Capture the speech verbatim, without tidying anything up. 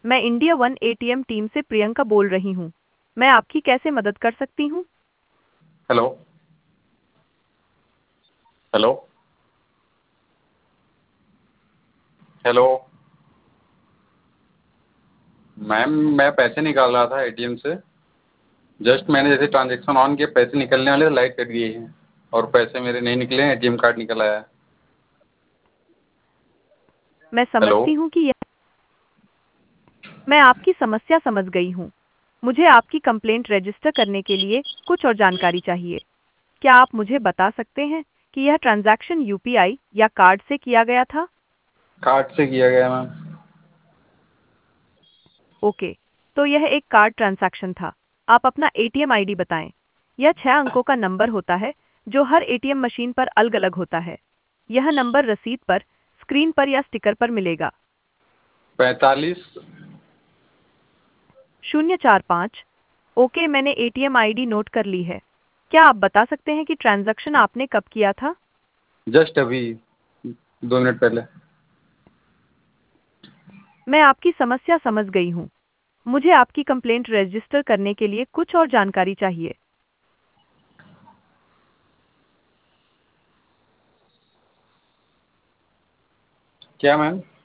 मैं India one ATM team से प्रियंका बोल रही हूँ। मैं आपकी कैसे मदद कर सकती हूँ? हेलो। हेलो। हेलो। मैम, मैं पैसे निकाल रहा था एटीएम से। जस्ट मैंने जैसे ट्रांजैक्शन ऑन किया, पैसे निकलने वाले, लाइट कट गई है और पैसे मेरे नहीं निकले हैं, एटीएम कार्ड निकल आया है। मैं हेलो। समझती हूँ कि यह मैं आपकी समस्या समझ गई हूँ। मुझे आपकी कंप्लेंट रजिस्टर करने के लिए कुछ और जानकारी चाहिए। क्या आप मुझे बता सकते हैं कि यह ट्रांजैक्शन यूपीआई या कार्ड से किया गया था? कार्ड से किया गया मैम। ओके, तो यह एक कार्ड ट्रांजैक्शन था। आप अपना एटीएम आईडी बताएं। यह छह अंकों का नंबर होता है जो हर एटीएम मशीन पर अलग-अलग होता है। यह नंबर रसीद पर, स्क्रीन पर या स्टिकर पर मिलेगा। पैंतालीस। शून्य चार पाँच। ओके, मैंने एटीएम आईडी नोट कर ली है। क्या आप बता सकते हैं कि ट्रांजैक्शन आपने कब किया था? जस्ट अभी, दो मिनट पहले। मैं आपकी समस्या समझ गई हूँ। मुझे आपकी कंप्लेंट रजिस्टर करने के लिए कुछ और जानकारी चाहिए। क्या मैम?